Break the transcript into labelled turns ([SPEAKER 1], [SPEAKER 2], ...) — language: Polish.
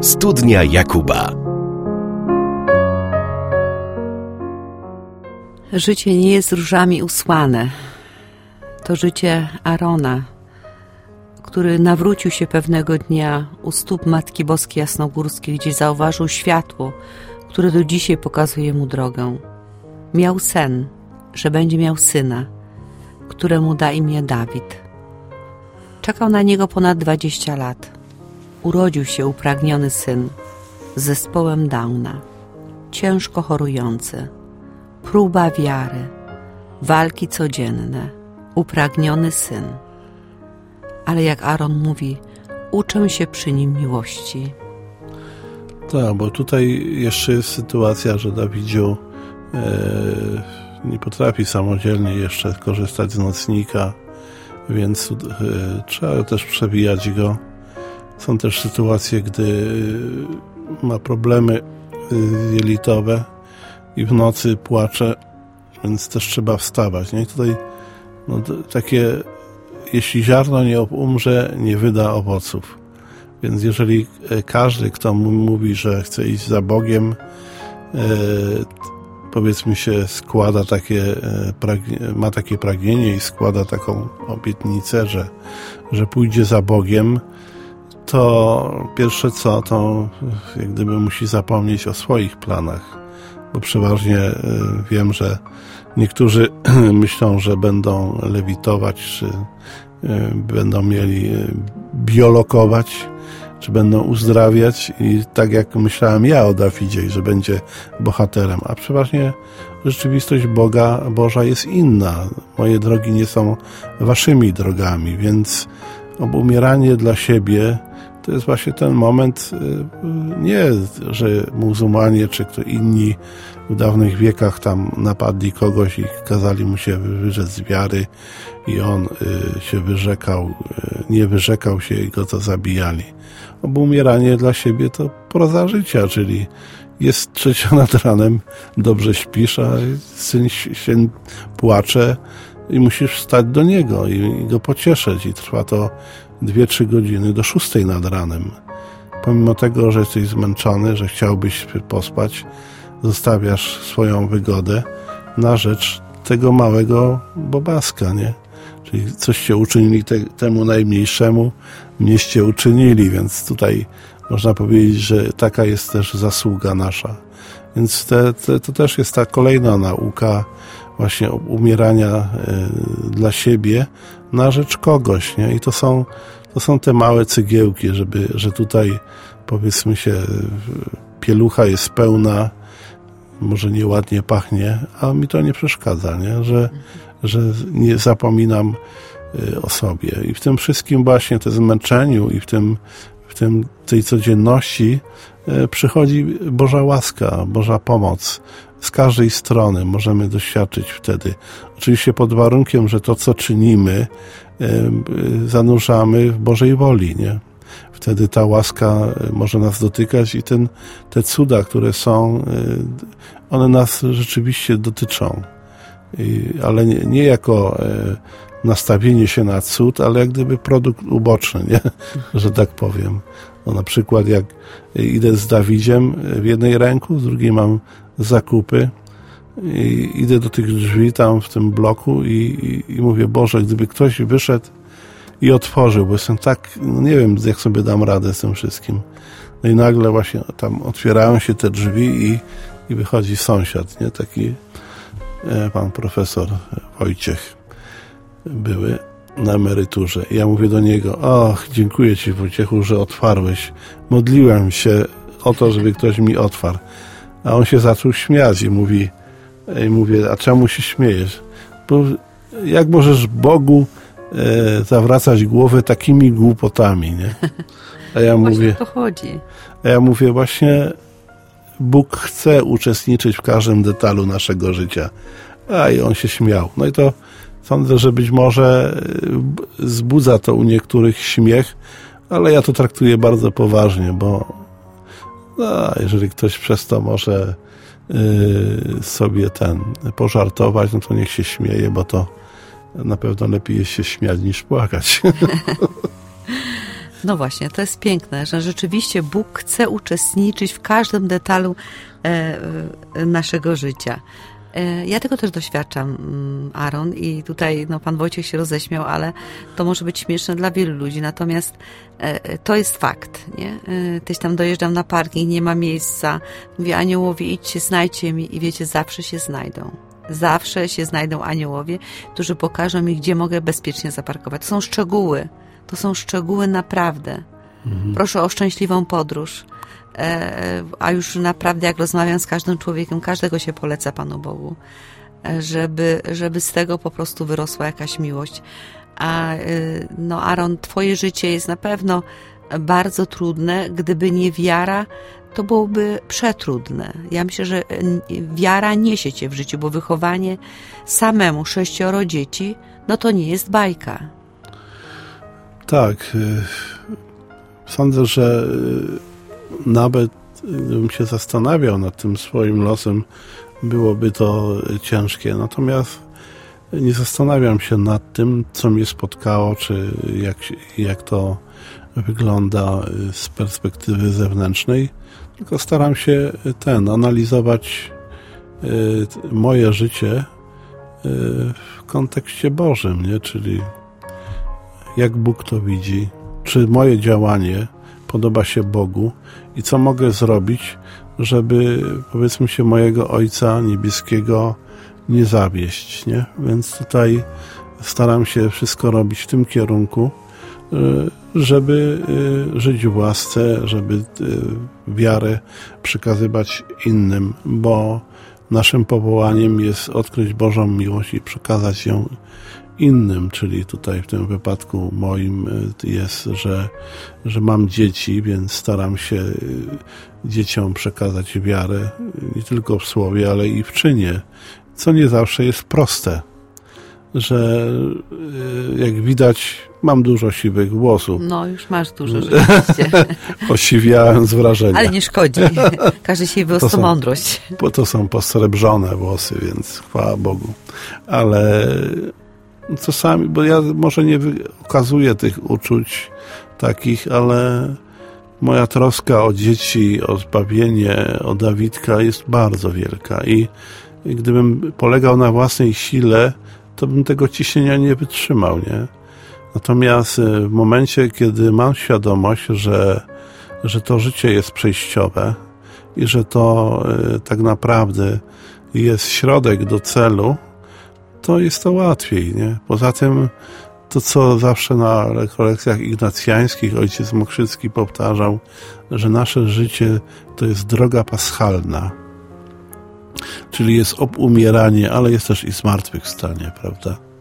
[SPEAKER 1] Studnia Jakuba.
[SPEAKER 2] Życie nie jest różami usłane. To życie Arona, który nawrócił się pewnego dnia u stóp Matki Boskiej Jasnogórskiej, gdzie zauważył światło, które do dzisiaj pokazuje mu drogę. Miał sen, że będzie miał syna, któremu da imię Dawid. Czekał na niego ponad 20 lat. Urodził się upragniony syn z zespołem Downa, ciężko chorujący. Próba wiary, walki codzienne, upragniony syn. Ale jak Aaron mówi, uczę się przy nim miłości.
[SPEAKER 3] Tak, bo tutaj jeszcze jest sytuacja, że Dawidziu nie potrafi samodzielnie jeszcze korzystać z nocnika, więc trzeba też przewijać go. Są też sytuacje, gdy ma problemy jelitowe i w nocy płacze, więc też trzeba wstawać. Nie? I tutaj takie, jeśli ziarno nie umrze, nie wyda owoców. Więc jeżeli każdy, kto mówi, że chce iść za Bogiem, powiedzmy się, składa ma takie pragnienie i składa taką obietnicę, że pójdzie za Bogiem, to pierwsze co, to jak gdyby musi zapomnieć o swoich planach, bo przeważnie wiem, że niektórzy myślą, że będą lewitować, czy będą mieli biolokować, czy będą uzdrawiać i tak jak myślałem ja o Dawidzie, że będzie bohaterem, a przeważnie rzeczywistość Boża jest inna. Moje drogi nie są waszymi drogami, więc umieranie dla siebie to jest właśnie ten moment, nie, że muzułmanie czy kto inni w dawnych wiekach tam napadli kogoś i kazali mu się wyrzec z wiary i on się wyrzekał, nie wyrzekał się i go to zabijali. Bo umieranie dla siebie to proza życia, czyli jest 3 nad ranem, dobrze śpisz, a syn się płacze i musisz wstać do niego i go pocieszyć i trwa to 2-3 godziny do 6 nad ranem. Pomimo tego, że jesteś zmęczony, że chciałbyś pospać, zostawiasz swoją wygodę na rzecz tego małego bobaska, nie? Czyli coście uczynili temu najmniejszemu, mnieście uczynili, więc tutaj można powiedzieć, że taka jest też zasługa nasza. Więc to też jest ta kolejna nauka właśnie umierania dla siebie na rzecz kogoś, nie? I to są te małe cegiełki, że tutaj powiedzmy się pielucha jest pełna, może nieładnie pachnie, a mi to nie przeszkadza, nie? Że nie zapominam o sobie. I w tym wszystkim właśnie, te zmęczeniu i tej codzienności przychodzi Boża łaska, Boża pomoc. Z każdej strony możemy doświadczyć wtedy. Oczywiście pod warunkiem, że to, co czynimy, zanurzamy w Bożej woli, nie? Wtedy ta łaska może nas dotykać i te cuda, które są, one nas rzeczywiście dotyczą. Ale nie jako nastawienie się na cud, ale jak gdyby produkt uboczny, nie? Że tak powiem. No na przykład jak idę z Dawidziem w jednej ręku, w drugiej mam zakupy i idę do tych drzwi tam w tym bloku i mówię, Boże, gdyby ktoś wyszedł i otworzył, bo jestem tak, nie wiem, jak sobie dam radę z tym wszystkim. No i nagle właśnie tam otwierają się te drzwi i wychodzi sąsiad, nie? Taki pan profesor Wojciech były na emeryturze. I ja mówię do niego, dziękuję Ci, Wojciechu, że otwarłeś. Modliłem się o to, żeby ktoś mi otwarł. A on się zaczął śmiać i mówię, a czemu się śmiejesz? Bo jak możesz Bogu zawracać głowę takimi głupotami, nie? A ja mówię,
[SPEAKER 2] o to chodzi.
[SPEAKER 3] A ja mówię, właśnie Bóg chce uczestniczyć w każdym detalu naszego życia. I on się śmiał. No i to sądzę, że być może wzbudza to u niektórych śmiech, ale ja to traktuję bardzo poważnie, bo jeżeli ktoś przez to może sobie pożartować, no to niech się śmieje, bo to na pewno lepiej jest się śmiać niż płakać.
[SPEAKER 2] No właśnie, to jest piękne, że rzeczywiście Bóg chce uczestniczyć w każdym detalu naszego życia. Ja tego też doświadczam, Aaron, i tutaj Pan Wojciech się roześmiał, ale to może być śmieszne dla wielu ludzi, natomiast to jest fakt, nie? Tyś tam dojeżdżam na parking, nie ma miejsca, mówię aniołowie, idźcie, znajdźcie mi i wiecie, zawsze się znajdą. Zawsze się znajdą aniołowie, którzy pokażą mi, gdzie mogę bezpiecznie zaparkować. To są szczegóły naprawdę. Proszę o szczęśliwą podróż. A już naprawdę jak rozmawiam z każdym człowiekiem, każdego się poleca Panu Bogu, żeby z tego po prostu wyrosła jakaś miłość. A Aaron, twoje życie jest na pewno bardzo trudne. Gdyby nie wiara, to byłoby przetrudne. Ja myślę, że wiara niesie cię w życiu, bo wychowanie samemu 6 dzieci, to nie jest bajka.
[SPEAKER 3] Tak. Sądzę, że nawet gdybym się zastanawiał nad tym swoim losem, byłoby to ciężkie. Natomiast nie zastanawiam się nad tym, co mnie spotkało, czy jak to wygląda z perspektywy zewnętrznej, tylko staram się analizować moje życie w kontekście Bożym, nie? Czyli jak Bóg to widzi, czy moje działanie podoba się Bogu i co mogę zrobić, żeby, powiedzmy się, mojego Ojca Niebieskiego nie zawieść, nie? Więc tutaj staram się wszystko robić w tym kierunku, żeby żyć w łasce, żeby wiarę przekazywać innym, bo naszym powołaniem jest odkryć Bożą miłość i przekazać ją innym, czyli tutaj w tym wypadku moim jest, że mam dzieci, więc staram się dzieciom przekazać wiarę nie tylko w słowie, ale i w czynie, co nie zawsze jest proste, że jak widać mam dużo siwych włosów.
[SPEAKER 2] No już masz dużo, rzeczywiście.
[SPEAKER 3] Osiwiałem z wrażenia.
[SPEAKER 2] Ale nie szkodzi. Każdy się wyrosła mądrość.
[SPEAKER 3] Bo to są posrebrzone włosy, więc chwała Bogu. Ale czasami, bo ja może nie okazuję tych uczuć takich, ale moja troska o dzieci, o zbawienie, o Dawidka jest bardzo wielka i gdybym polegał na własnej sile, to bym tego ciśnienia nie wytrzymał, nie? Natomiast w momencie, kiedy mam świadomość, że to życie jest przejściowe i że to tak naprawdę jest środek do celu, to jest to łatwiej, nie? Poza tym to, co zawsze na rekolekcjach ignacjańskich ojciec Mokrzycki powtarzał, że nasze życie to jest droga paschalna. Czyli jest umieranie, ale jest też i zmartwychwstanie, prawda?